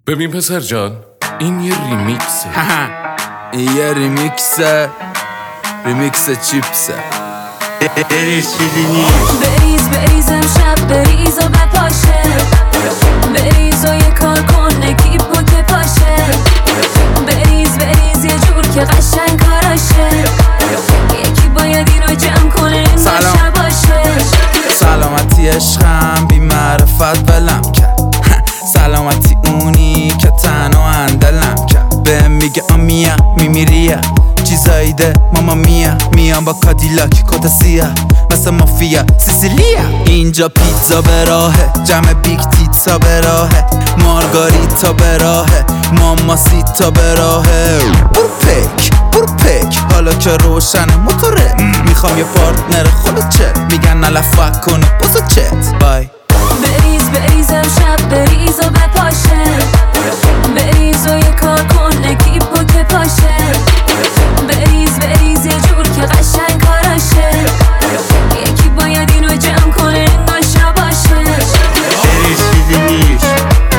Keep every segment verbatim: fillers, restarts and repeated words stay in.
ببین پسر جان، این یه ریمیکسه. این یه ریمیکسه، ریمیکس چیپسه. بریز چیزی نیست. بریز بریز امشب بریز و بپاشه، بریز و یه کار کن نکیب و که پاشه، بریز بریز یه جور که قشنگ کاراشه، یکی باید اینو جمع کنه این باشه باشه. سلامتی عشقم بی معرفت ولم کرد، سلامتی اونی که تنها اندلم کرد. بهم میگه آمیا میمیریا چیزایی ده ماما میا، میام با کادیلاک کت سیاه مثل مافیا سیسیلیا. اینجا پیتزا به راهه، جمع بیگ تیتزا به راهه، مارگاریتا به راهه، ماماسیتا به راهه. برو پک برو پک حالا که روشنه موتوره، میخوام یه پارتنر خلوچه، میگن نلفک کنه بازو چت بای. بریز بریز امشب بریز و بپاشه، بریز و یه کار کن نکیب و که پاشه، بریز بریز یه جور که قشنگ کاراشه، یکی باید اینو جمع کنه انگار شباشه. بریز چیزی نیست.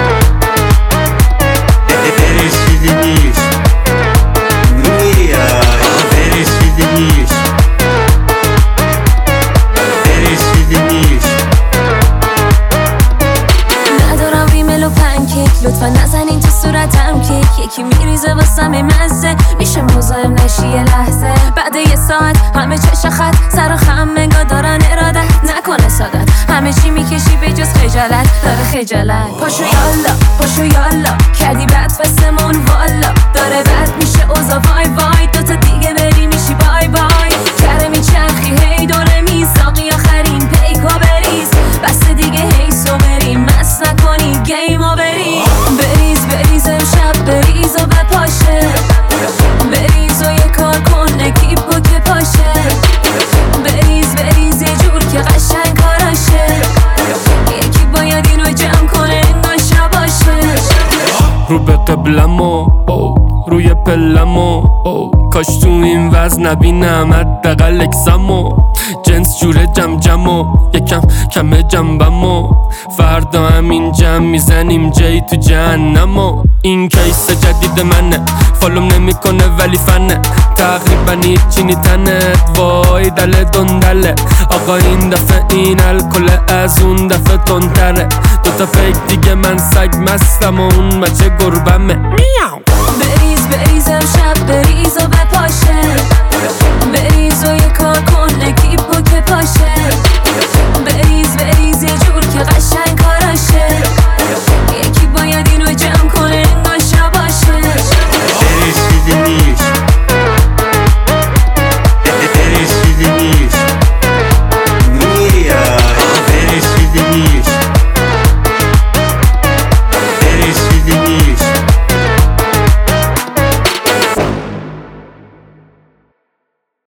بریز چیزی نیست. رویا بریز چیزی نیست. بریز چیزی نیست. ندارم ریمل و پنکیک، لطفا نزنین تو صورتم کیک، یکی میریزه واسم مزه، میشه مزاحم نشی یه لحظه. بعد یه ساعت همه چش خط سر و خم منگا دارن ارادت، نکنه سادت همه چی میکشی به جز خجالت، داره خجالت. پاشو یالا پاشو یالا کردی بد واسمون والا، داره بد میشه اوزا وای وای، دوتا دیگه بری میشی بای بای. کره میچرخی هی دوره میساقی آخرین پیکا بریز، بس دیگه هی سو بریم مس نکنی گیمو بریز. بریز بریز امشب بریز و بپاشه، بریز و یه کار کن نکیب و که پاشه، بریز بریز یه جور که قشنگ کاراشه، یکی باید اینو جمع کنه انگار شباشه. رو به قبلمو روی پلمو، کاش تو این وزن نبینم حداقل اکسمو، جنس جوره جم جمو یکم کم جنبمو، فردا همین جمع میزنیم جای تو جهنمو. این کیس جدید منه، فالوم نمیکنه ولی فنه، تقریبا هیچی نیتنت وای دل دندله. آقا این دفعه این الکل از اون دفعه تندتره، دوتا پیک دیگه من سگ مستم و اون بچه گربمه. میاو بریز بریز امشب بریز و بپاشه، بریز و یه کار کن نکیب و که پاشه،